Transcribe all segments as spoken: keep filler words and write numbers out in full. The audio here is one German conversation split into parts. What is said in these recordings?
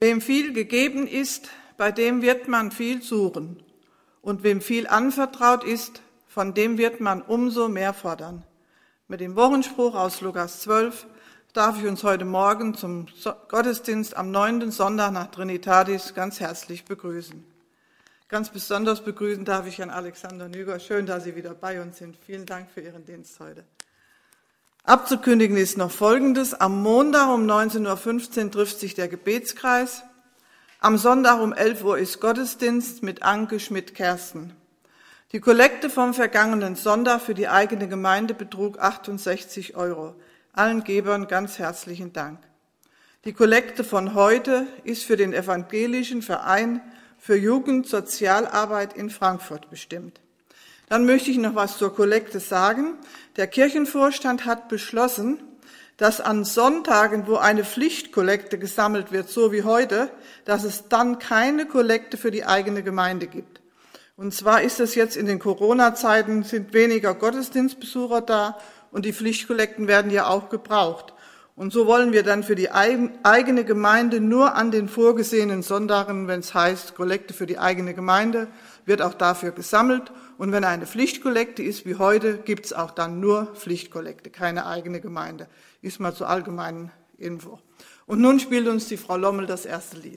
Wem viel gegeben ist, bei dem wird man viel suchen. Und wem viel anvertraut ist, von dem wird man umso mehr fordern. Mit dem Wochenspruch aus Lukas zwölf darf ich uns heute Morgen zum Gottesdienst am neunten Sonntag nach Trinitatis ganz herzlich begrüßen. Ganz besonders begrüßen darf ich Herrn Alexander Nüger. Schön, dass Sie wieder bei uns sind. Vielen Dank für Ihren Dienst heute. Abzukündigen ist noch Folgendes. Am Montag um neunzehn Uhr fünfzehn trifft sich der Gebetskreis. Am Sonntag um elf Uhr ist Gottesdienst mit Anke Schmidt-Kersten. Die Kollekte vom vergangenen Sonntag für die eigene Gemeinde betrug achtundsechzig Euro. Allen Gebern ganz herzlichen Dank. Die Kollekte von heute ist für den Evangelischen Verein für Jugendsozialarbeit in Frankfurt bestimmt. Dann möchte ich noch was zur Kollekte sagen. Der Kirchenvorstand hat beschlossen, dass an Sonntagen, wo eine Pflichtkollekte gesammelt wird, so wie heute, dass es dann keine Kollekte für die eigene Gemeinde gibt. Und zwar ist es jetzt in den Corona-Zeiten, sind weniger Gottesdienstbesucher da und die Pflichtkollekten werden ja auch gebraucht. Und so wollen wir dann für die eigene Gemeinde nur an den vorgesehenen Sonntagen, wenn es heißt, Kollekte für die eigene Gemeinde, wird auch dafür gesammelt. Und wenn eine Pflichtkollekte ist wie heute, gibt es auch dann nur Pflichtkollekte, keine eigene Gemeinde. Ist mal zur allgemeinen Info. Und nun spielt uns die Frau Lommel das erste Lied.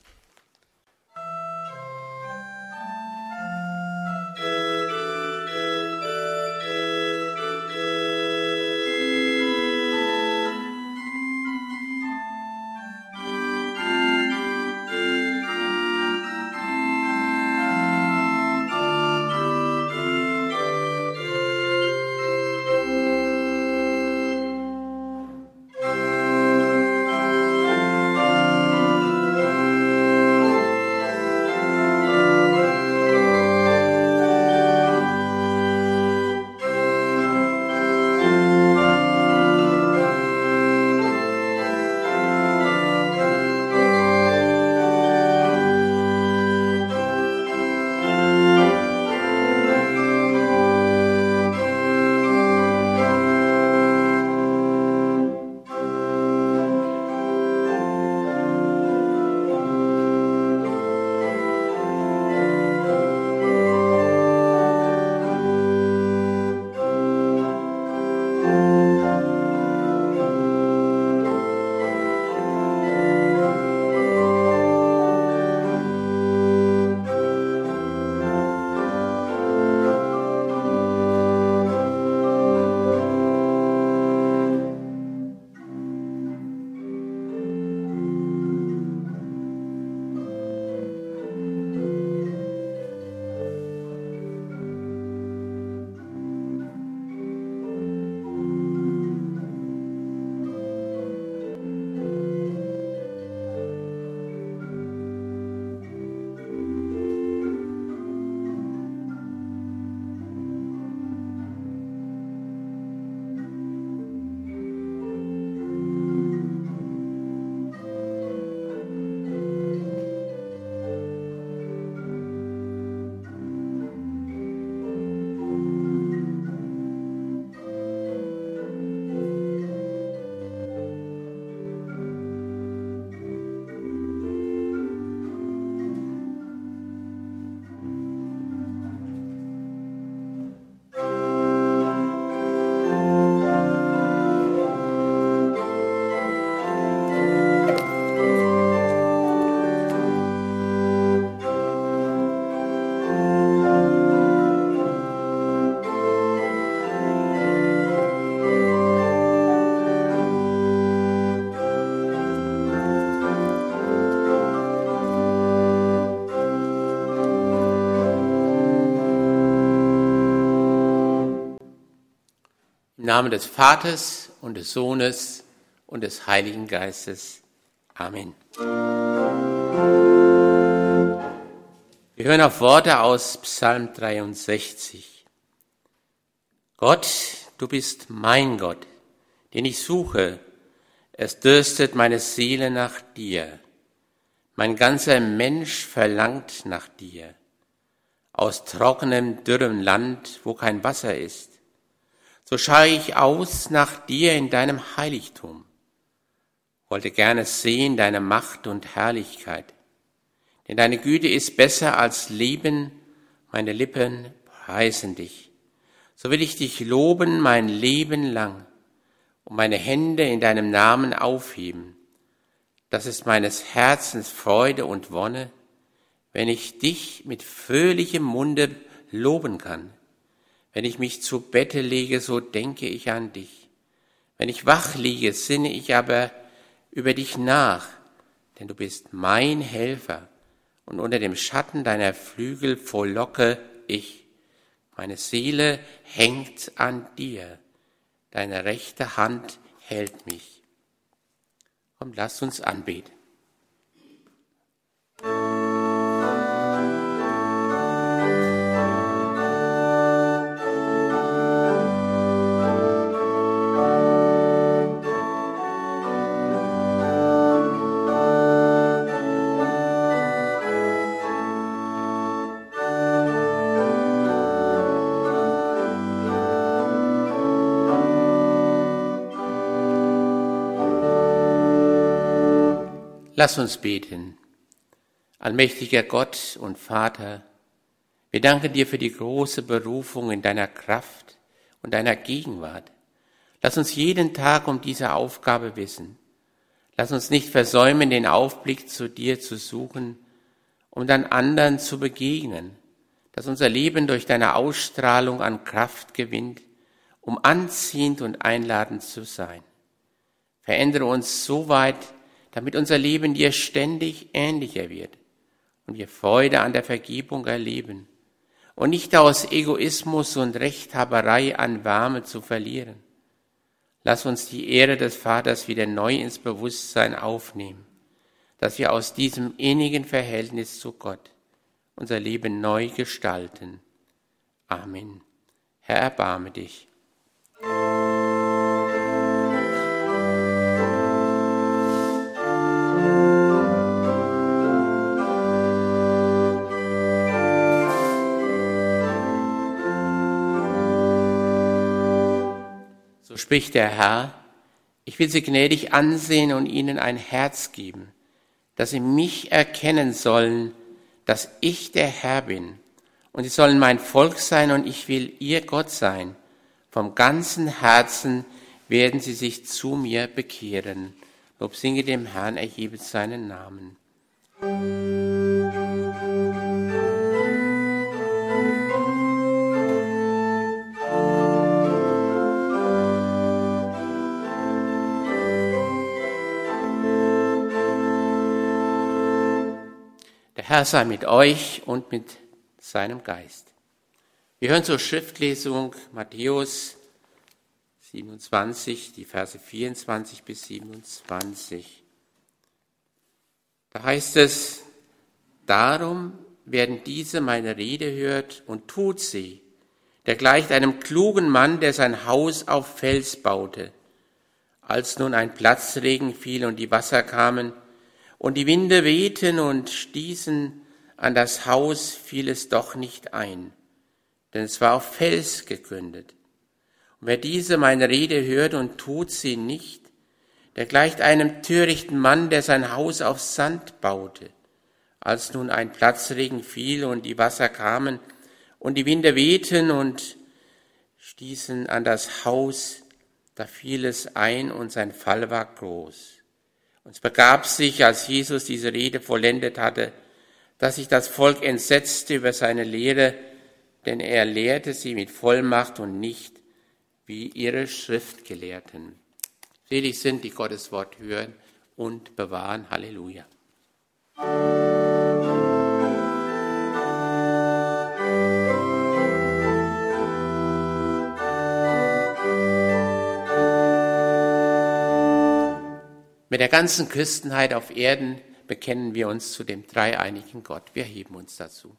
Im Namen des Vaters und des Sohnes und des Heiligen Geistes. Amen. Wir hören auf Worte aus Psalm dreiundsechzig. Gott, du bist mein Gott, den ich suche. Es dürstet meine Seele nach dir. Mein ganzer Mensch verlangt nach dir. Aus trockenem, dürrem Land, wo kein Wasser ist. So schaue ich aus nach dir in deinem Heiligtum. wollte gerne sehen deine Macht und Herrlichkeit. Denn deine Güte ist besser als Leben, meine Lippen preisen dich. So will ich dich loben mein Leben lang und meine Hände in deinem Namen aufheben. Das ist meines Herzens Freude und Wonne, wenn ich dich mit fröhlichem Munde loben kann. Wenn ich mich zu Bette lege, so denke ich an dich. Wenn ich wach liege, sinne ich aber über dich nach, denn du bist mein Helfer und unter dem Schatten deiner Flügel frohlocke ich. Meine Seele hängt an dir, deine rechte Hand hält mich. Komm, lasst uns anbeten. Lass uns beten. Allmächtiger Gott und Vater, wir danken dir für die große Berufung in deiner Kraft und deiner Gegenwart. Lass uns jeden Tag um diese Aufgabe wissen. Lass uns nicht versäumen, den Aufblick zu dir zu suchen, um dann anderen zu begegnen, dass unser Leben durch deine Ausstrahlung an Kraft gewinnt, um anziehend und einladend zu sein. Verändere uns so weit, damit unser Leben dir ständig ähnlicher wird und wir Freude an der Vergebung erleben und nicht aus Egoismus und Rechthaberei an Wärme zu verlieren. Lass uns die Ehre des Vaters wieder neu ins Bewusstsein aufnehmen, dass wir aus diesem innigen Verhältnis zu Gott unser Leben neu gestalten. Amen. Herr, erbarme dich. Spricht der Herr, ich will sie gnädig ansehen und ihnen ein Herz geben, dass sie mich erkennen sollen, dass ich der Herr bin. Und sie sollen mein Volk sein und ich will ihr Gott sein. Vom ganzen Herzen werden sie sich zu mir bekehren. Lob singe dem Herrn, erhebet seinen Namen. Der Herr sei mit euch und mit seinem Geist. Wir hören zur Schriftlesung Matthäus siebenundzwanzig, die Verse vierundzwanzig bis siebenundzwanzig. Da heißt es, darum werden diese meine Rede hört und tut sie, der gleicht einem klugen Mann, der sein Haus auf Fels baute. Als nun ein Platzregen fiel und die Wasser kamen, und die Winde wehten und stießen an das Haus, fiel es doch nicht ein, denn es war auf Fels gegründet. Und wer diese meine Rede hört und tut sie nicht, der gleicht einem törichten Mann, der sein Haus auf Sand baute. Als nun ein Platzregen fiel und die Wasser kamen und die Winde wehten und stießen an das Haus, da fiel es ein und sein Fall war groß. Und es begab sich, als Jesus diese Rede vollendet hatte, dass sich das Volk entsetzte über seine Lehre, denn er lehrte sie mit Vollmacht und nicht wie ihre Schriftgelehrten. Selig sind, die Gottes Wort hören und bewahren. Halleluja. Mit der ganzen Christenheit auf Erden bekennen wir uns zu dem dreieinigen Gott. Wir heben uns dazu.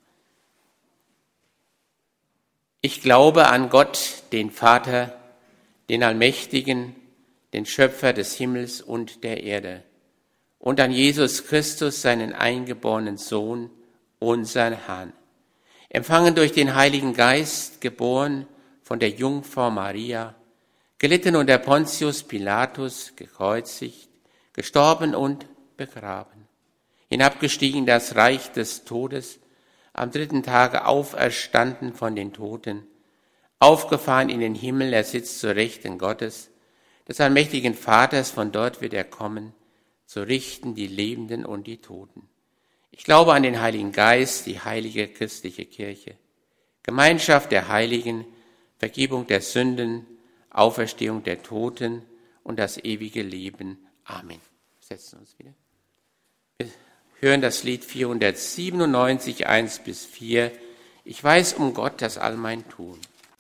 Ich glaube an Gott, den Vater, den Allmächtigen, den Schöpfer des Himmels und der Erde, und an Jesus Christus, seinen eingeborenen Sohn, unseren Herrn, empfangen durch den Heiligen Geist, geboren von der Jungfrau Maria, gelitten unter Pontius Pilatus, gekreuzigt, gestorben und begraben, hinabgestiegen in das Reich des Todes, am dritten Tage auferstanden von den Toten, aufgefahren in den Himmel, er sitzt zur Rechten Gottes, des allmächtigen Vaters, von dort wird er kommen, zu richten die Lebenden und die Toten. Ich glaube an den Heiligen Geist, die heilige christliche Kirche, Gemeinschaft der Heiligen, Vergebung der Sünden, Auferstehung der Toten und das ewige Leben. Amen. Wir setzen uns wieder. Wir hören das Lied vierhundertsiebenundneunzig, eins bis vier. Ich weiß um Gott, das all mein Tun.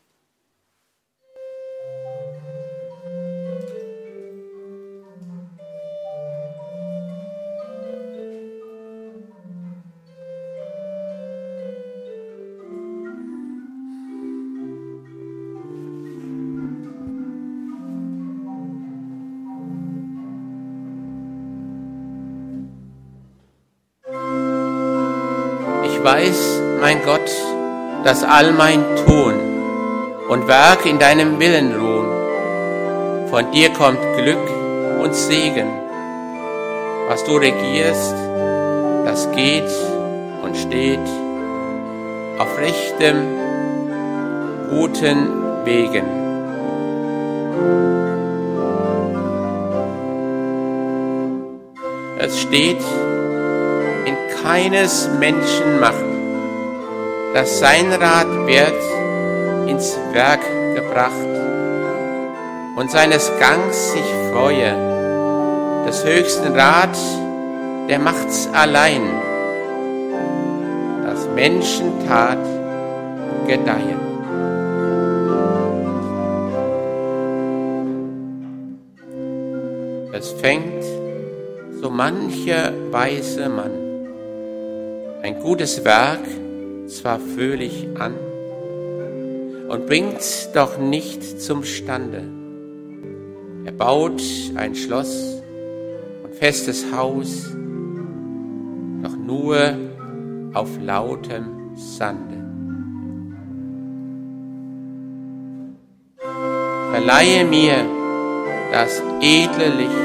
Ich weiß, mein Gott, dass all mein Tun und Werk in deinem Willen ruhen. Von dir kommt Glück und Segen. Was du regierst, das geht und steht auf rechtem, guten Wegen. Es steht in keines Menschen Macht, dass sein Rat wird ins Werk gebracht und seines Gangs sich freue. Des höchsten Rat, der macht's allein, dass Menschentat gedeihen. Es fängt so mancher weise Mann ein gutes Werk zwar fröhlich an und bringt's doch nicht zum Stande. Er baut ein Schloss und festes Haus, doch nur auf lautem Sande. Verleihe mir das edle Licht,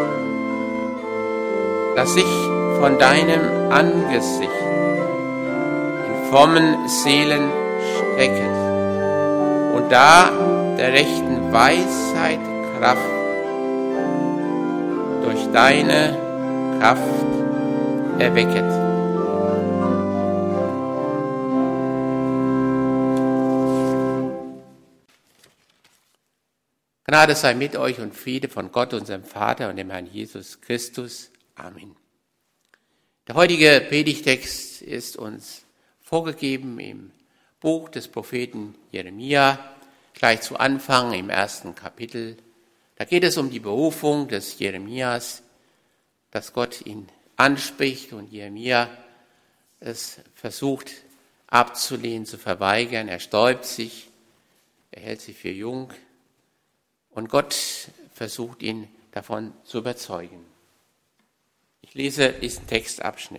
das sich von deinem Angesicht in frommen Seelen strecket und da der rechten Weisheit Kraft durch deine Kraft erwecket. Gnade sei mit euch und Friede von Gott, unserem Vater und dem Herrn Jesus Christus. Amen. Der heutige Predigtext ist uns vorgegeben im Buch des Propheten Jeremia, gleich zu Anfang im ersten Kapitel. Da geht es um die Berufung des Jeremias, dass Gott ihn anspricht und Jeremia es versucht abzulehnen, zu verweigern. Er sträubt sich, er hält sich für jung und Gott versucht ihn davon zu überzeugen. Ich lese diesen Textabschnitt.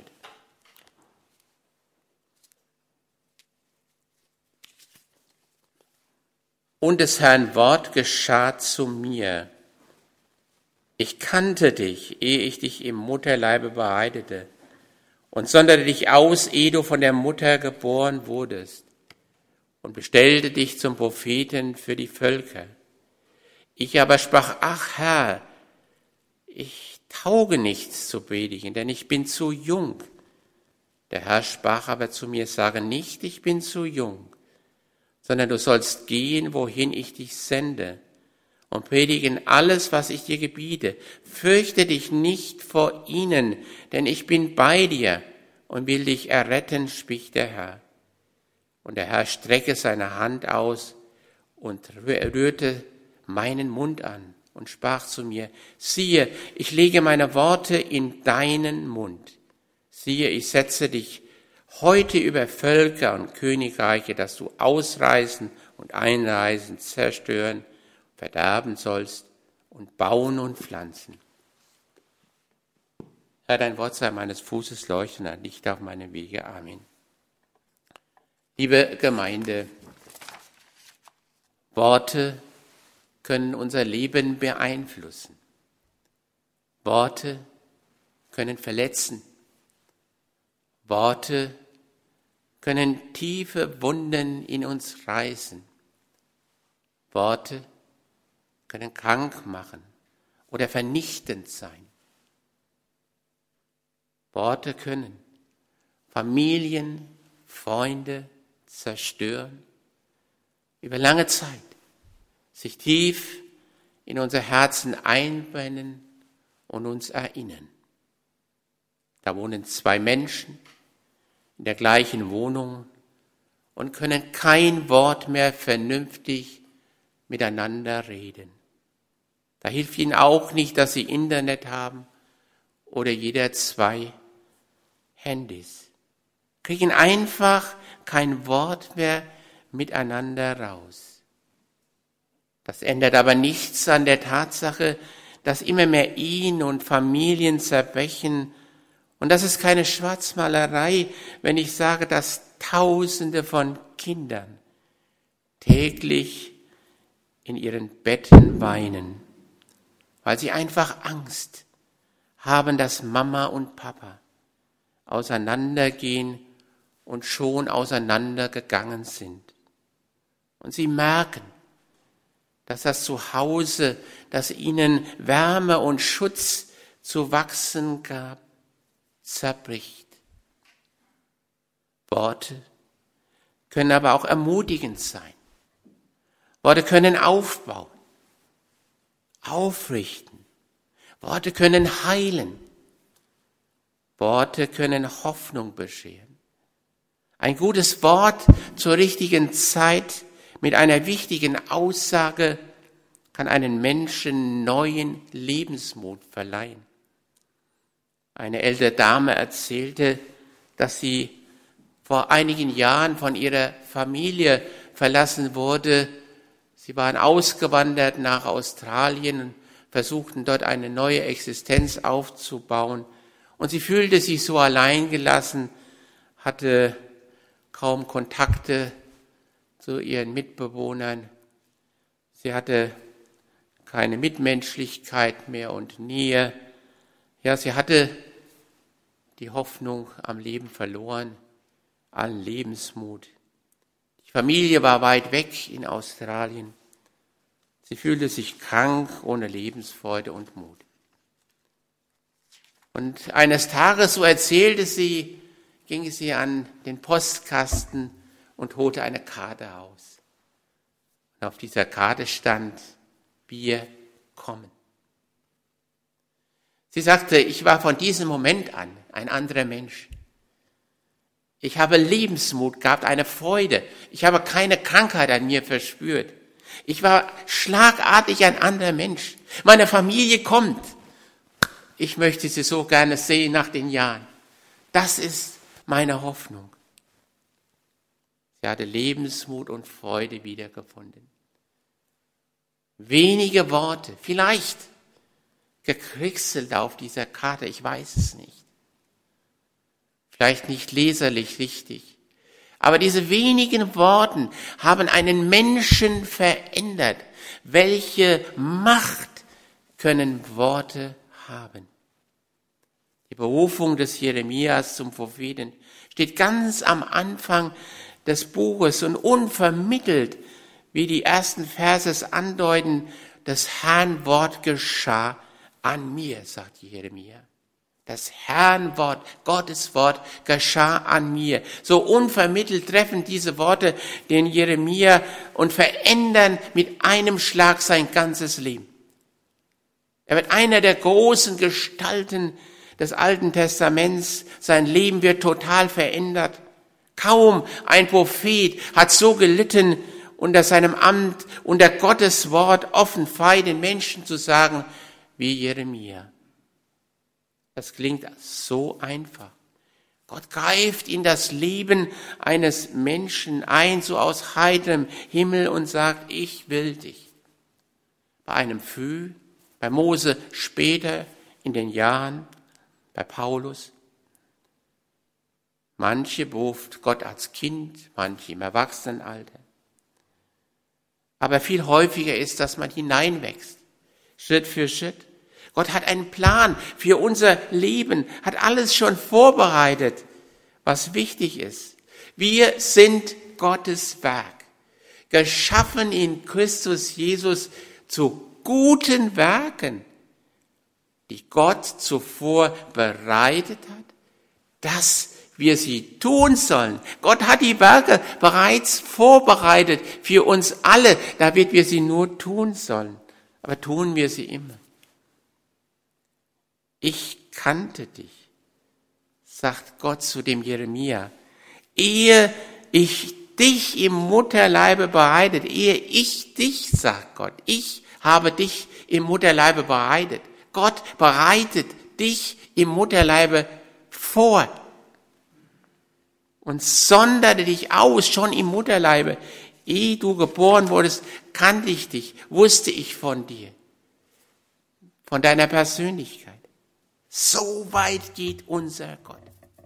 Und des Herrn Wort geschah zu mir. Ich kannte dich, ehe ich dich im Mutterleibe bereitete, und sonderte dich aus, ehe du von der Mutter geboren wurdest, und bestellte dich zum Propheten für die Völker. Ich aber sprach, ach Herr, ich tauge nichts zu predigen, denn ich bin zu jung. Der Herr sprach aber zu mir, sage nicht, ich bin zu jung, sondern du sollst gehen, wohin ich dich sende, und predigen alles, was ich dir gebiete. Fürchte dich nicht vor ihnen, denn ich bin bei dir und will dich erretten, spricht der Herr. Und der Herr strecke seine Hand aus und rührte meinen Mund an und sprach zu mir, siehe, ich lege meine Worte in deinen Mund. Siehe, ich setze dich heute über Völker und Königreiche, dass du ausreißen und einreisen, zerstören, verderben sollst und bauen und pflanzen. Herr, dein Wort sei meines Fußes Leuchten, ein Licht auf meinem Wege. Amen. Liebe Gemeinde, Worte können unser Leben beeinflussen. Worte können verletzen. Worte können tiefe Wunden in uns reißen. Worte können krank machen oder vernichtend sein. Worte können Familien, Freunde zerstören, über lange Zeit sich tief in unser Herzen einbrennen und uns erinnern. Da wohnen zwei Menschen in der gleichen Wohnung und können kein Wort mehr vernünftig miteinander reden. Da hilft ihnen auch nicht, dass sie Internet haben oder jeder zwei Handys. Kriegen einfach kein Wort mehr miteinander raus. Das ändert aber nichts an der Tatsache, dass immer mehr Ehen und Familien zerbrechen. Und das ist keine Schwarzmalerei, wenn ich sage, dass Tausende von Kindern täglich in ihren Betten weinen, weil sie einfach Angst haben, dass Mama und Papa auseinandergehen und schon auseinandergegangen sind. Und sie merken, dass das Zuhause, das ihnen Wärme und Schutz zu wachsen gab, zerbricht. Worte können aber auch ermutigend sein. Worte können aufbauen, aufrichten. Worte können heilen. Worte können Hoffnung bescheren. Ein gutes Wort zur richtigen Zeit mit einer wichtigen Aussage kann einen Menschen neuen Lebensmut verleihen. Eine ältere Dame erzählte, dass sie vor einigen Jahren von ihrer Familie verlassen wurde. Sie waren ausgewandert nach Australien und versuchten dort eine neue Existenz aufzubauen. Und sie fühlte sich so alleingelassen, hatte kaum Kontakte zu ihren Mitbewohnern. Sie hatte keine Mitmenschlichkeit mehr und Nähe. Ja, sie hatte die Hoffnung am Leben verloren, allen Lebensmut. Die Familie war weit weg in Australien. Sie fühlte sich krank, ohne Lebensfreude und Mut. Und eines Tages, so erzählte sie, ging sie an den Postkasten und holte eine Karte aus. Und auf dieser Karte stand: Wir kommen. Sie sagte, ich war von diesem Moment an ein anderer Mensch. Ich habe Lebensmut gehabt, eine Freude. Ich habe keine Krankheit an mir verspürt. Ich war schlagartig ein anderer Mensch. Meine Familie kommt. Ich möchte sie so gerne sehen nach den Jahren. Das ist meine Hoffnung. Sie hatte Lebensmut und Freude wiedergefunden. Wenige Worte, vielleicht gekritzelt auf dieser Karte, ich weiß es nicht. Vielleicht nicht leserlich richtig. Aber diese wenigen Worte haben einen Menschen verändert. Welche Macht können Worte haben? Die Berufung des Jeremias zum Propheten steht ganz am Anfang des Buches und unvermittelt, wie die ersten Verse es andeuten, das Herrn Wort geschah an mir, sagt Jeremia. Das Herrn Wort, Gottes Wort geschah an mir. So unvermittelt treffen diese Worte den Jeremia und verändern mit einem Schlag sein ganzes Leben. Er wird einer der großen Gestalten des Alten Testaments. Sein Leben wird total verändert. Kaum ein Prophet hat so gelitten unter seinem Amt, unter Gottes Wort offen frei den Menschen zu sagen, wie Jeremia. Das klingt so einfach. Gott greift in das Leben eines Menschen ein, so aus heiterem Himmel und sagt, ich will dich. Bei einem früh, bei Mose später in den Jahren, bei Paulus. Manche beruft Gott als Kind, manche im Erwachsenenalter. Aber viel häufiger ist, dass man hineinwächst, Schritt für Schritt. Gott hat einen Plan für unser Leben, hat alles schon vorbereitet, was wichtig ist. Wir sind Gottes Werk, geschaffen in Christus Jesus zu guten Werken, die Gott zuvor bereitet hat, dass wir sie tun sollen. Gott hat die Werke bereits vorbereitet für uns alle, damit wir sie nur tun sollen. Aber tun wir sie immer? Ich kannte dich, sagt Gott zu dem Jeremia, ehe ich dich im Mutterleibe bereitet, ehe ich dich, sagt Gott, ich habe dich im Mutterleibe bereitet. Gott bereitet dich im Mutterleibe vor und sonderte dich aus, schon im Mutterleibe. Ehe du geboren wurdest, kannte ich dich, wusste ich von dir, von deiner Persönlichkeit. So weit geht unser Gott.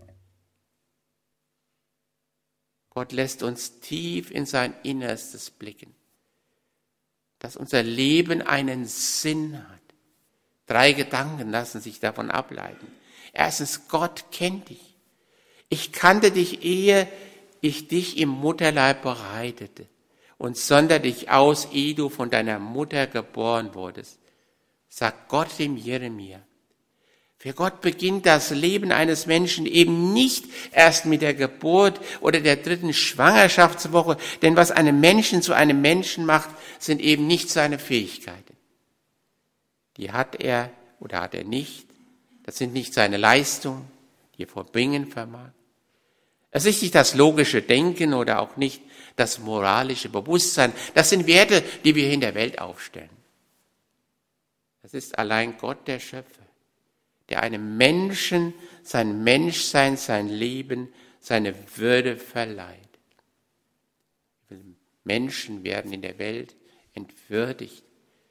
Gott lässt uns tief in sein Innerstes blicken, dass unser Leben einen Sinn hat. Drei Gedanken lassen sich davon ableiten. Erstens, Gott kennt dich. Ich kannte dich, ehe ich dich im Mutterleib bereitete und sonderte dich aus, ehe du von deiner Mutter geboren wurdest, sagt Gott dem Jeremia. Für Gott beginnt das Leben eines Menschen eben nicht erst mit der Geburt oder der dritten Schwangerschaftswoche, denn was einen Menschen zu einem Menschen macht, sind eben nicht seine Fähigkeiten. Die hat er oder hat er nicht. Das sind nicht seine Leistungen, die er vorbringen vermag. Es ist nicht das logische Denken oder auch nicht das moralische Bewusstsein. Das sind Werte, die wir in der Welt aufstellen. Es ist allein Gott, der Schöpfer, der einem Menschen sein Menschsein, sein Leben, seine Würde verleiht. Menschen werden in der Welt entwürdigt.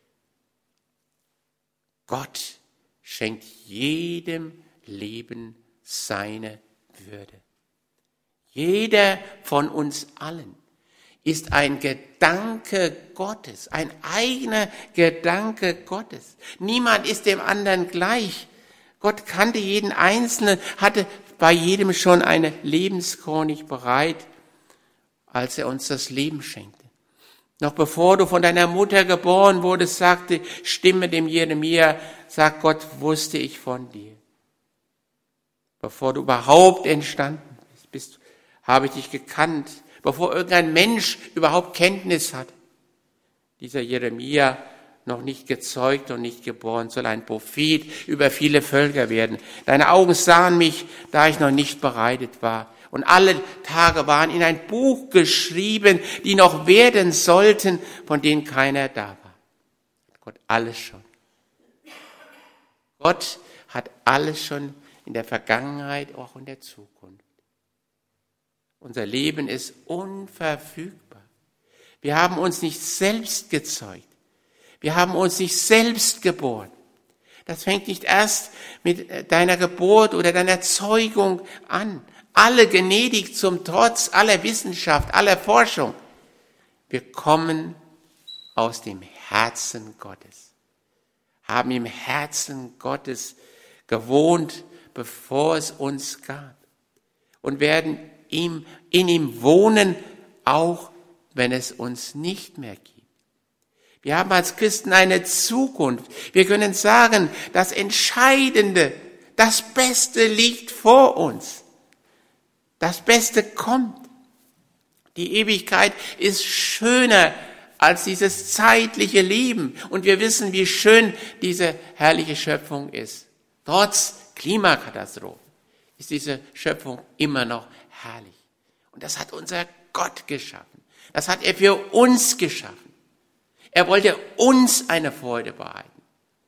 Gott schenkt jedem Leben seine Würde. Jeder von uns allen ist ein Gedanke Gottes, ein eigener Gedanke Gottes. Niemand ist dem anderen gleich. Gott kannte jeden Einzelnen, hatte bei jedem schon eine Lebenschronik bereit, als er uns das Leben schenkte. Noch bevor du von deiner Mutter geboren wurdest, sagte Stimme dem Jeremia, sagt Gott, wusste ich von dir. Bevor du überhaupt entstanden bist, bist habe ich dich gekannt, bevor irgendein Mensch überhaupt Kenntnis hat. Dieser Jeremia, noch nicht gezeugt und nicht geboren, soll ein Prophet über viele Völker werden. Deine Augen sahen mich, da ich noch nicht bereitet war. Und alle Tage waren in ein Buch geschrieben, die noch werden sollten, von denen keiner da war. Gott alles schon. Gott hat alles schon in der Vergangenheit, auch in der Zukunft. Unser Leben ist unverfügbar. Wir haben uns nicht selbst gezeugt. Wir haben uns nicht selbst geboren. Das fängt nicht erst mit deiner Geburt oder deiner Zeugung an. Alle gnädig zum Trotz aller Wissenschaft, aller Forschung. Wir kommen aus dem Herzen Gottes, haben im Herzen Gottes gewohnt, bevor es uns gab, und werden ihm, in ihm wohnen, auch wenn es uns nicht mehr gibt. Wir haben als Christen eine Zukunft. Wir können sagen, das Entscheidende, das Beste liegt vor uns. Das Beste kommt. Die Ewigkeit ist schöner als dieses zeitliche Leben. Und wir wissen, wie schön diese herrliche Schöpfung ist. Trotz Klimakatastrophen ist diese Schöpfung immer noch herrlich. Und das hat unser Gott geschaffen. Das hat er für uns geschaffen. Er wollte uns eine Freude bereiten.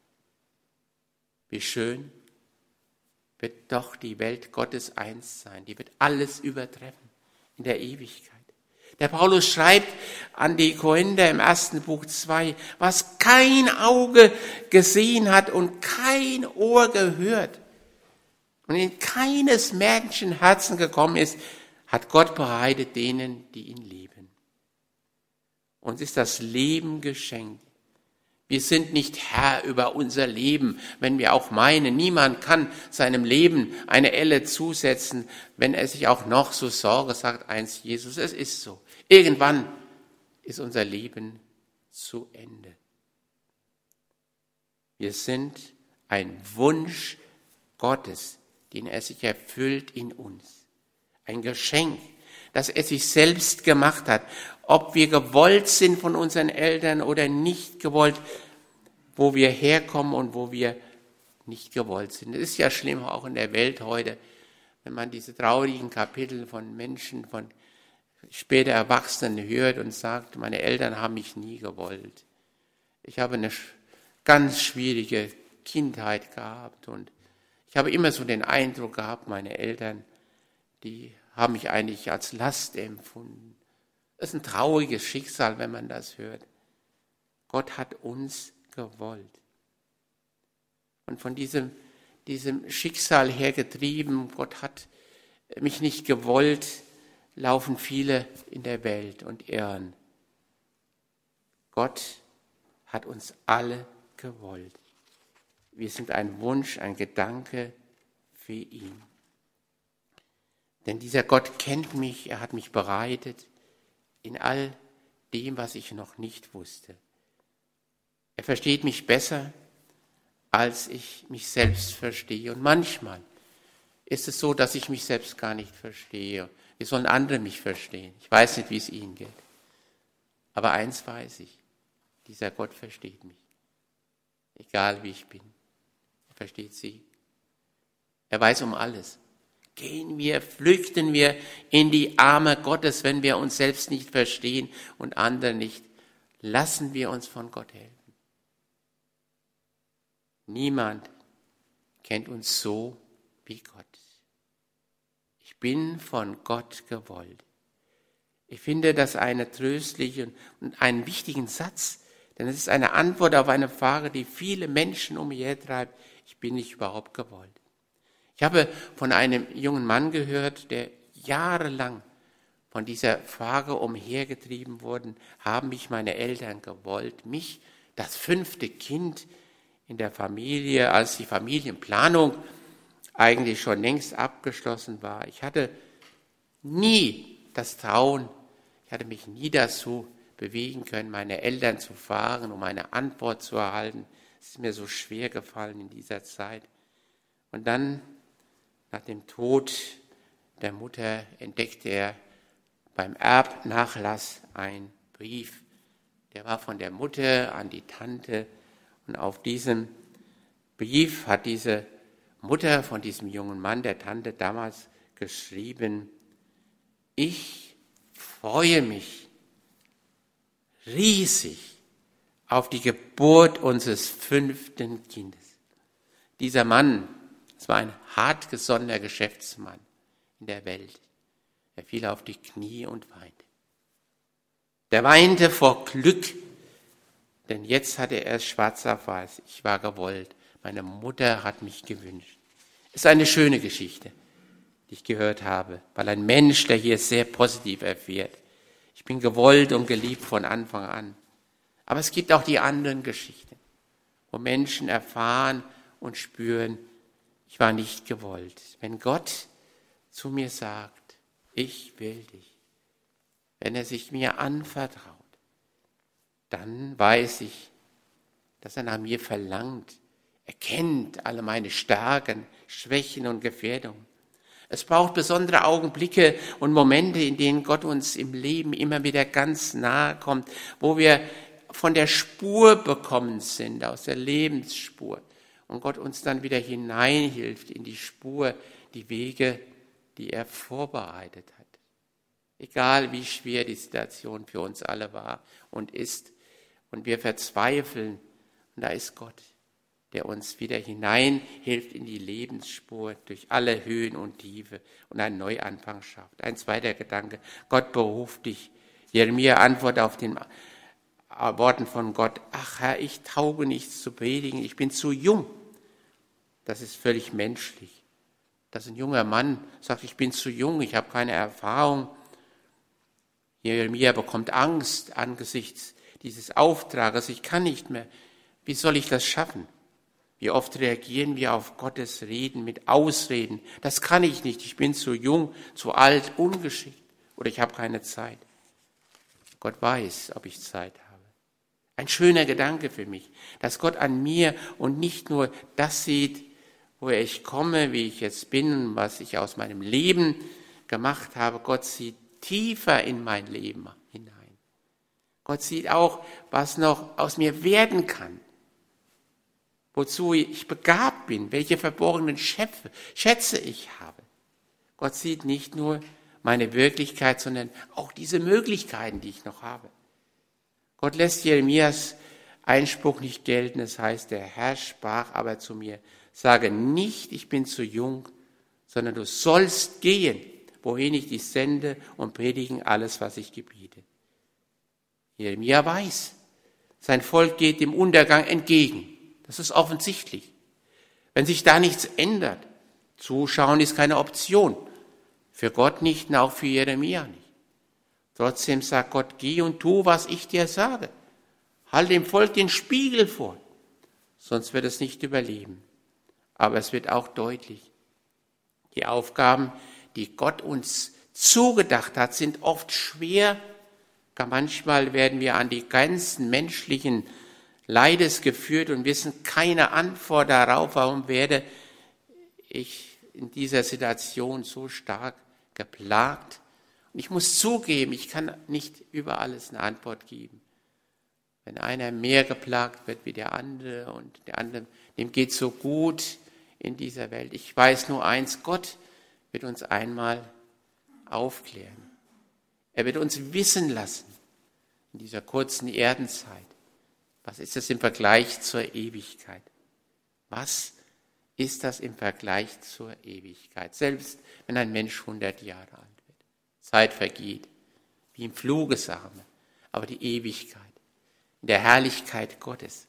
Wie schön wird doch die Welt Gottes eins sein. Die wird alles übertreffen in der Ewigkeit. Der Paulus schreibt an die Korinther im ersten Buch zwei, was kein Auge gesehen hat und kein Ohr gehört und in keines Menschen Herzen gekommen ist, hat Gott bereitet denen, die ihn lieben. Uns ist das Leben geschenkt. Wir sind nicht Herr über unser Leben, wenn wir auch meinen. Niemand kann seinem Leben eine Elle zusetzen, wenn er sich auch noch so Sorge sagt, eins Jesus, es ist so. Irgendwann ist unser Leben zu Ende. Wir sind ein Wunsch Gottes, den er sich erfüllt in uns. Ein Geschenk, das er sich selbst gemacht hat. Ob wir gewollt sind von unseren Eltern oder nicht gewollt, wo wir herkommen und wo wir nicht gewollt sind. Es ist ja schlimm auch in der Welt heute, wenn man diese traurigen Kapitel von Menschen, von später Erwachsenen hört und sagt, meine Eltern haben mich nie gewollt. Ich habe eine ganz schwierige Kindheit gehabt und ich habe immer so den Eindruck gehabt, meine Eltern, die haben mich eigentlich als Last empfunden. Das ist ein trauriges Schicksal, wenn man das hört. Gott hat uns gewollt. Und von diesem, diesem Schicksal her getrieben, Gott hat mich nicht gewollt, laufen viele in der Welt und irren. Gott hat uns alle gewollt. Wir sind ein Wunsch, ein Gedanke für ihn. Denn dieser Gott kennt mich, er hat mich bereitet in all dem, was ich noch nicht wusste. Er versteht mich besser, als ich mich selbst verstehe. Und manchmal ist es so, dass ich mich selbst gar nicht verstehe. Wie sollen andere mich verstehen? Ich weiß nicht, wie es ihnen geht. Aber eins weiß ich, dieser Gott versteht mich. Egal wie ich bin. Er versteht sie. Er weiß um alles. Gehen wir, flüchten wir in die Arme Gottes, wenn wir uns selbst nicht verstehen und andere nicht. Lassen wir uns von Gott helfen. Niemand kennt uns so wie Gott. Ich bin von Gott gewollt. Ich finde das eine tröstliche und einen wichtigen Satz, denn es ist eine Antwort auf eine Frage, die viele Menschen umhertreibt. Ich bin nicht überhaupt gewollt. Ich habe von einem jungen Mann gehört, der jahrelang von dieser Frage umhergetrieben wurde, haben mich meine Eltern gewollt, mich, das fünfte Kind in der Familie, als die Familienplanung eigentlich schon längst abgeschlossen war. Ich hatte nie das Trauen, ich hatte mich nie dazu bewegen können, meine Eltern zu fragen, um eine Antwort zu erhalten. Es ist mir so schwer gefallen in dieser Zeit. Und dann, nach dem Tod der Mutter, entdeckte er beim Erbnachlass einen Brief. Der war von der Mutter an die Tante. Und auf diesem Brief hat diese Mutter von diesem jungen Mann, der Tante, damals geschrieben: Ich freue mich riesig auf die Geburt unseres fünften Kindes. Dieser Mann, es war ein hartgesonnener Geschäftsmann in der Welt. Er fiel auf die Knie und weinte. Der weinte vor Glück, denn jetzt hatte er es schwarz auf weiß. Ich war gewollt. Meine Mutter hat mich gewünscht. Es ist eine schöne Geschichte, die ich gehört habe, weil ein Mensch, der hier sehr positiv erfährt. Ich bin gewollt und geliebt von Anfang an. Aber es gibt auch die anderen Geschichten, wo Menschen erfahren und spüren, ich war nicht gewollt. Wenn Gott zu mir sagt, ich will dich, wenn er sich mir anvertraut, dann weiß ich, dass er nach mir verlangt. Er kennt alle meine Stärken, Schwächen und Gefährdungen. Es braucht besondere Augenblicke und Momente, in denen Gott uns im Leben immer wieder ganz nahe kommt, wo wir von der Spur bekommen sind, aus der Lebensspur. Und Gott uns dann wieder hineinhilft in die Spur, die Wege, die er vorbereitet hat. Egal wie schwer die Situation für uns alle war und ist. Und wir verzweifeln. Und da ist Gott, der uns wieder hineinhilft in die Lebensspur durch alle Höhen und Tiefe und einen Neuanfang schafft. Ein zweiter Gedanke, Gott beruft dich. Jeremia antwortet auf den Worten von Gott: Ach Herr, ich tauge nichts zu predigen, ich bin zu jung. Das ist völlig menschlich. Dass ein junger Mann sagt, ich bin zu jung, ich habe keine Erfahrung. Jeremia bekommt Angst angesichts dieses Auftrages, ich kann nicht mehr Wie soll ich das schaffen? Wie oft reagieren wir auf Gottes Reden mit Ausreden? Das kann ich nicht, ich bin zu jung, zu alt, ungeschickt oder ich habe keine Zeit. Gott weiß, ob ich Zeit habe. Ein schöner Gedanke für mich, dass Gott an mir und nicht nur das sieht, woher ich komme, wie ich jetzt bin, was ich aus meinem Leben gemacht habe. Gott sieht tiefer in mein Leben hinein. Gott sieht auch, was noch aus mir werden kann. Wozu ich begabt bin, welche verborgenen Schätze, Schätze ich habe. Gott sieht nicht nur meine Wirklichkeit, sondern auch diese Möglichkeiten, die ich noch habe. Gott lässt Jeremias Einspruch nicht gelten, das heißt, der Herr sprach aber zu mir, sage nicht, ich bin zu jung, sondern du sollst gehen, wohin ich dich sende und predigen alles, was ich gebiete. Jeremia weiß, sein Volk geht dem Untergang entgegen. Das ist offensichtlich. Wenn sich da nichts ändert, zuschauen ist keine Option. Für Gott nicht und auch für Jeremia nicht. Trotzdem sagt Gott, geh und tu, was ich dir sage. Halt dem Volk den Spiegel vor, sonst wird es nicht überleben. Aber es wird auch deutlich, die Aufgaben, die Gott uns zugedacht hat, sind oft schwer. Gar manchmal werden wir an die Grenzen menschlichen Leides geführt und wissen keine Antwort darauf, warum werde ich in dieser Situation so stark geplagt. Und ich muss zugeben, ich kann nicht über alles eine Antwort geben. Wenn einer mehr geplagt wird wie der andere und der andere, dem geht so gut in dieser Welt. Ich weiß nur eins, Gott wird uns einmal aufklären. Er wird uns wissen lassen in dieser kurzen Erdenzeit. Was ist das im Vergleich zur Ewigkeit? Was ist das im Vergleich zur Ewigkeit? Selbst wenn ein Mensch hundert Jahre alt wird. Zeit vergeht, wie im Fluge, sagen wir. Aber die Ewigkeit, in der Herrlichkeit Gottes,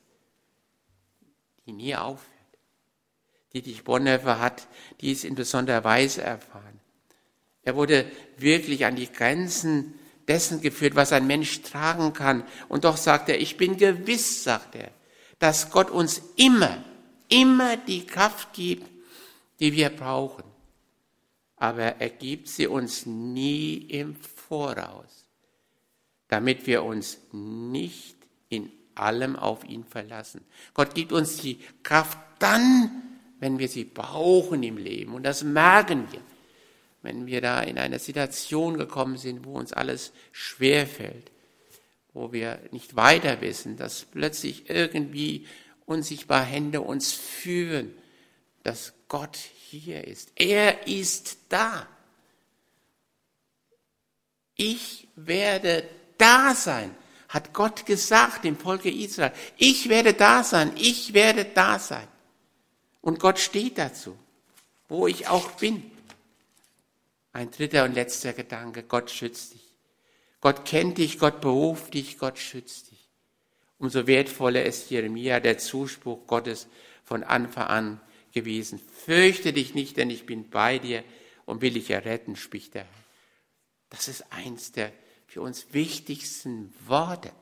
die nie aufhört. Dietrich Bonhoeffer hat dies in besonderer Weise erfahren. Er wurde wirklich an die Grenzen dessen geführt, was ein Mensch tragen kann. Und doch sagt er, ich bin gewiss, sagt er, dass Gott uns immer, immer die Kraft gibt, die wir brauchen. Aber er gibt sie uns nie im Voraus, damit wir uns nicht in allem auf ihn verlassen. Gott gibt uns die Kraft dann, wenn wir sie brauchen im Leben. Und das merken wir, wenn wir da in eine Situation gekommen sind, wo uns alles schwerfällt, wo wir nicht weiter wissen, dass plötzlich irgendwie unsichtbare Hände uns führen, dass Gott hier ist. Er ist da. Ich werde da sein, hat Gott gesagt dem Volke Israel. Ich werde da sein, ich werde da sein. Und Gott steht dazu, wo ich auch bin. Ein dritter und letzter Gedanke, Gott schützt dich. Gott kennt dich, Gott beruft dich, Gott schützt dich. Umso wertvoller ist Jeremia der Zuspruch Gottes von Anfang an gewesen. Fürchte dich nicht, denn ich bin bei dir und will dich erretten, spricht der Herr. Das ist eins der für uns wichtigsten Worte.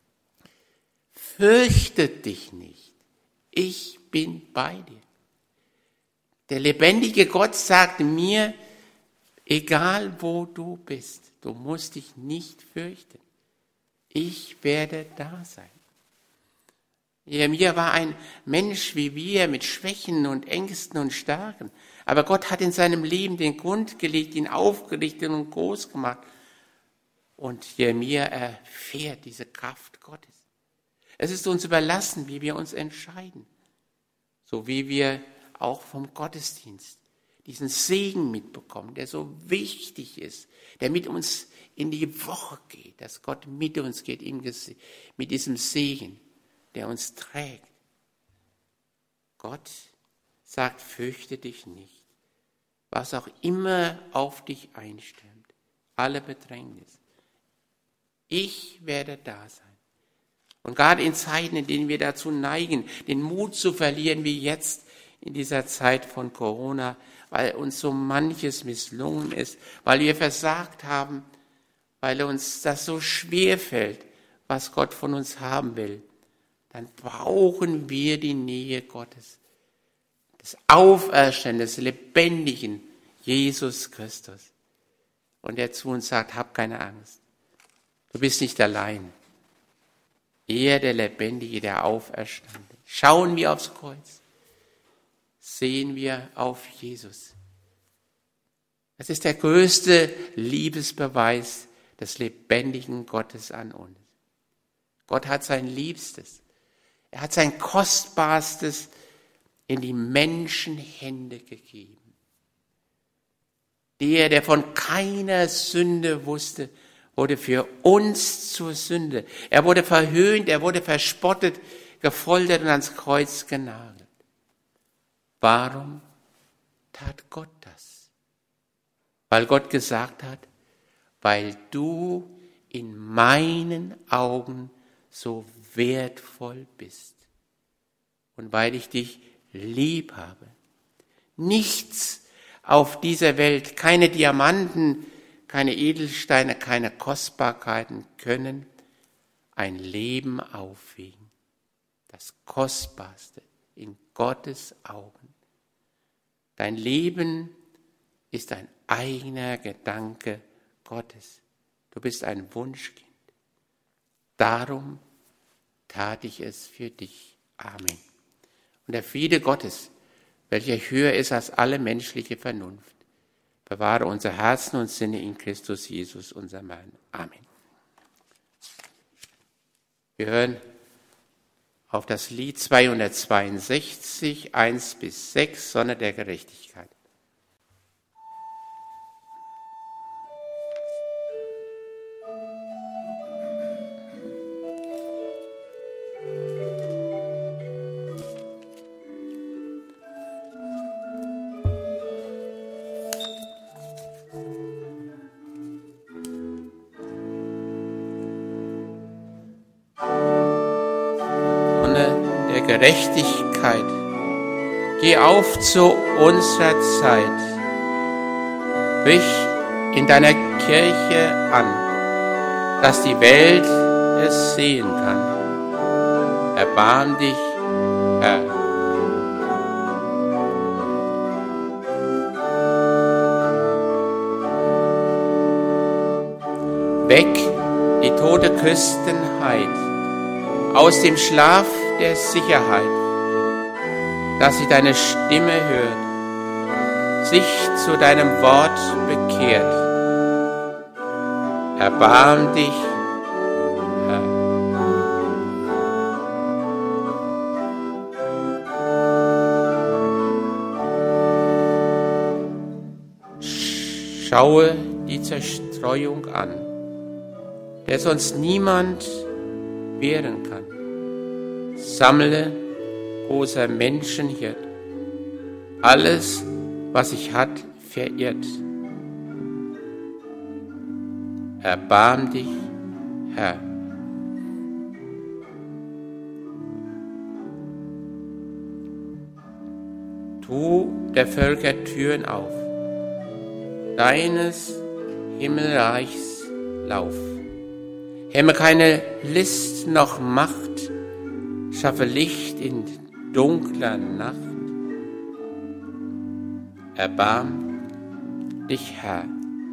Fürchte dich nicht, ich bin bei dir. Der lebendige Gott sagt mir, egal wo du bist, du musst dich nicht fürchten. Ich werde da sein. Jeremia war ein Mensch wie wir mit Schwächen und Ängsten und Stärken. Aber Gott hat in seinem Leben den Grund gelegt, ihn aufgerichtet und groß gemacht. Und Jeremia erfährt diese Kraft Gottes. Es ist uns überlassen, wie wir uns entscheiden. So wie wir auch vom Gottesdienst diesen Segen mitbekommen, der so wichtig ist, der mit uns in die Woche geht, dass Gott mit uns geht, mit diesem Segen, der uns trägt. Gott sagt, fürchte dich nicht, was auch immer auf dich einstürmt, alle Bedrängnis. Ich werde da sein. Und gerade in Zeiten, in denen wir dazu neigen, den Mut zu verlieren, wie jetzt in dieser Zeit von Corona, weil uns so manches misslungen ist, weil wir versagt haben, weil uns das so schwer fällt, was Gott von uns haben will, dann brauchen wir die Nähe Gottes, des Auferstehenden, des lebendigen Jesus Christus. Und der zu uns sagt, hab keine Angst, du bist nicht allein. Er, der Lebendige, der Auferstandene. Schauen wir aufs Kreuz, sehen wir auf Jesus. Das ist der größte Liebesbeweis des lebendigen Gottes an uns. Gott hat sein Liebstes, er hat sein Kostbarstes in die Menschenhände gegeben. Der, der von keiner Sünde wusste, wurde für uns zur Sünde. Er wurde verhöhnt, er wurde verspottet, gefoltert und ans Kreuz genagelt. Warum tat Gott das? Weil Gott gesagt hat, weil du in meinen Augen so wertvoll bist und weil ich dich lieb habe. Nichts auf dieser Welt, keine Diamanten, keine Edelsteine, keine Kostbarkeiten können ein Leben aufwiegen. Das Kostbarste in Gottes Augen. Dein Leben ist ein eigener Gedanke Gottes. Du bist ein Wunschkind. Darum tat ich es für dich. Amen. Und der Friede Gottes, welcher höher ist als alle menschliche Vernunft, bewahre unser Herzen und Sinne in Christus Jesus, unserem Herrn. Amen. Wir hören auf das Lied zweihundertzweiundsechzig, eins bis sechs, Sonne der Gerechtigkeit. Gerechtigkeit, geh auf zu unserer Zeit, brich in deiner Kirche an, dass die Welt es sehen kann. Erbarm dich, Herr. Weck die tote Christenheit aus dem Schlaf der Sicherheit, dass sie deine Stimme hört, sich zu deinem Wort bekehrt. Erbarm dich, Herr. Schaue die Zerstreuung an, der sonst niemand wehren kann. Sammle, großer Menschenhirt, alles, was sich hat, verirrt. Erbarm dich, Herr. Tu der Völker Türen auf, deines Himmelreichs Lauf. Hemme keine List noch Macht, schaffe Licht in dunkler Nacht. Erbarm dich, Herr.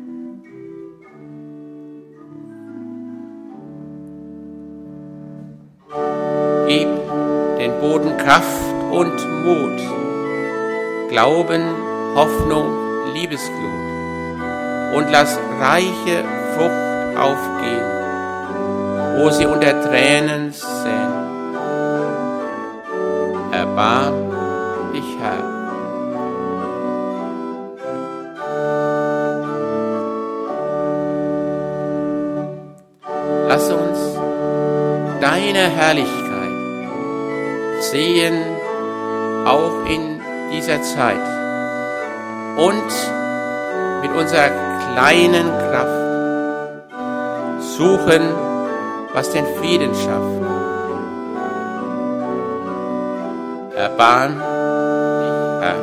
Gib den Boden Kraft und Mut, Glauben, Hoffnung, Liebesglut und lass reiche Frucht aufgehen, wo sie unter Tränen säen. Erbarm dich, Herr. Lass uns deine Herrlichkeit sehen, auch in dieser Zeit und mit unserer kleinen Kraft suchen, was den Frieden schafft. Erbarm dich, Herr.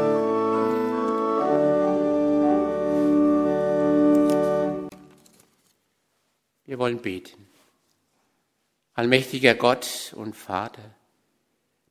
Wir wollen beten. Allmächtiger Gott und Vater,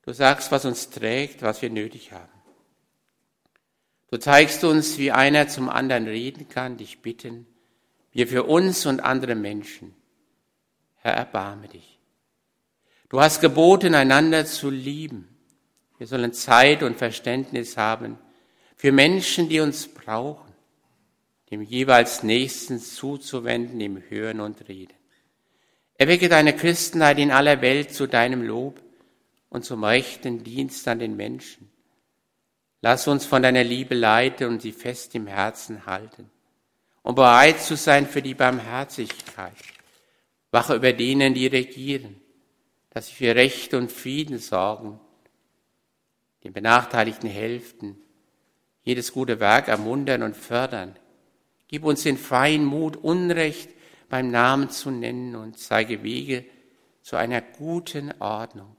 Du sagst, was uns trägt, was wir nötig haben. Du zeigst uns, wie einer zum anderen reden kann, dich bitten, wir für uns und andere Menschen. Herr, erbarme dich. Du hast geboten, einander zu lieben. Wir sollen Zeit und Verständnis haben für Menschen, die uns brauchen, dem jeweils Nächsten zuzuwenden im Hören und Reden. Erwecke deine Christenheit in aller Welt zu deinem Lob und zum rechten Dienst an den Menschen. Lass uns von deiner Liebe leiten und sie fest im Herzen halten, um bereit zu sein für die Barmherzigkeit. Wache über denen, die regieren, dass sie für Recht und Frieden sorgen, den Benachteiligten helfen, jedes gute Werk ermuntern und fördern. Gib uns den freien Mut, Unrecht beim Namen zu nennen und zeige Wege zu einer guten Ordnung.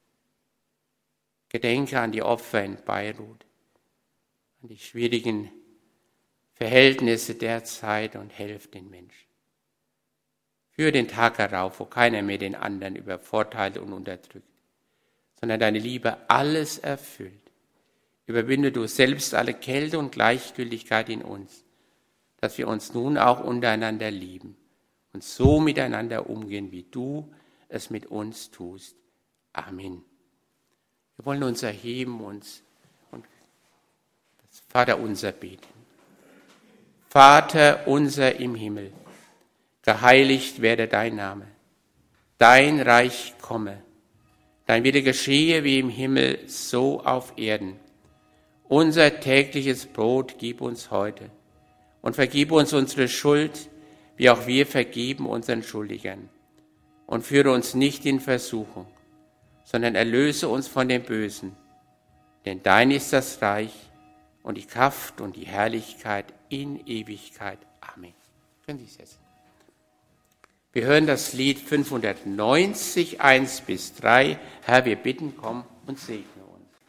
Gedenke an die Opfer in Beirut, an die schwierigen Verhältnisse der Zeit und helf den Menschen. Führe den Tag herauf, wo keiner mehr den anderen übervorteilt und unterdrückt, sondern deine Liebe alles erfüllt. Überwinde du selbst alle Kälte und Gleichgültigkeit in uns, dass wir uns nun auch untereinander lieben und so miteinander umgehen, wie du es mit uns tust. Amen. Wir wollen uns erheben uns und das Vaterunser beten. Vater unser im Himmel, geheiligt werde dein Name, dein Reich komme, dein Wille geschehe wie im Himmel, so auf Erden. Unser tägliches Brot gib uns heute und vergib uns unsere Schuld, wie auch wir vergeben unseren Schuldigern. Und führe uns nicht in Versuchung, sondern erlöse uns von dem Bösen. Denn dein ist das Reich und die Kraft und die Herrlichkeit in Ewigkeit. Amen. Können Sie sich setzen. Wir hören das Lied fünfhundertneunzig, eins bis drei. Herr, wir bitten, komm und segne uns.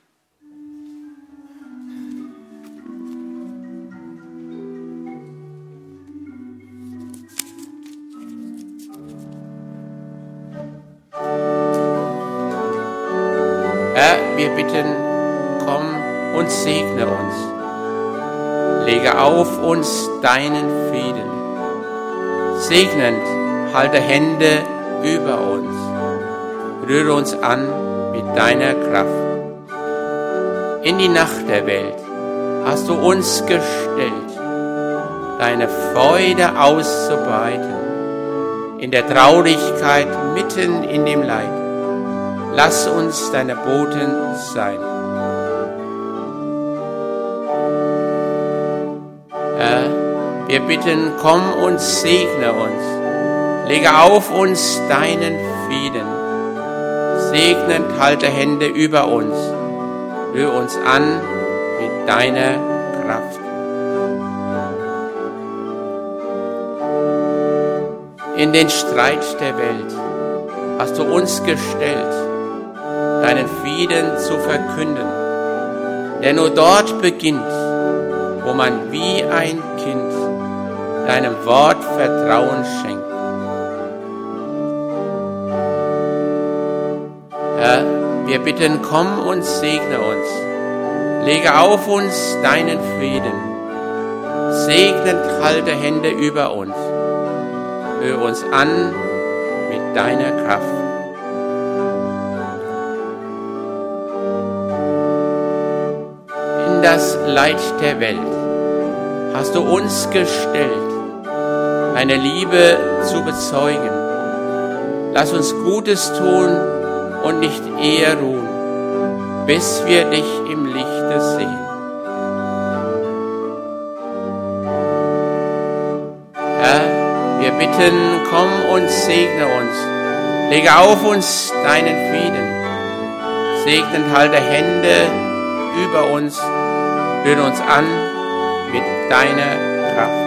Herr, wir bitten, komm und segne uns. Lege auf uns deinen Frieden. Segnend halte Hände über uns. Rühre uns an mit deiner Kraft. In die Nacht der Welt hast du uns gestellt, deine Freude auszubreiten. In der Traurigkeit mitten in dem Leid. Lass uns deine Boten sein. Herr, wir bitten, komm und segne uns. Lege auf uns deinen Frieden. Segnend halte Hände über uns. Rühre uns an mit deiner Kraft. In den Streit der Welt hast du uns gestellt, deinen Frieden zu verkünden, der nur dort beginnt, wo man wie ein Kind deinem Wort Vertrauen schenkt. Herr, wir bitten, komm und segne uns. Lege auf uns deinen Frieden. Segnend halte Hände über uns. Höre uns an mit deiner Kraft. In das Leid der Welt hast du uns gestellt, deine Liebe zu bezeugen. Lass uns Gutes tun und nicht eher ruhen, bis wir dich im Lichte sehen. Herr, wir bitten, komm und segne uns. Lege auf uns deinen Frieden. Segnend halte Hände über uns. Rühre uns an mit deiner Kraft.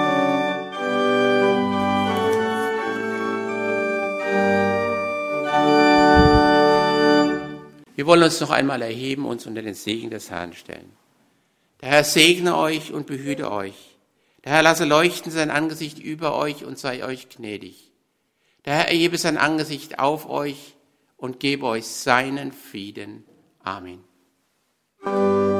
Wir wollen uns noch einmal erheben, uns unter den Segen des Herrn stellen. Der Herr segne euch und behüte euch. Der Herr lasse leuchten sein Angesicht über euch und sei euch gnädig. Der Herr erhebe sein Angesicht auf euch und gebe euch seinen Frieden. Amen.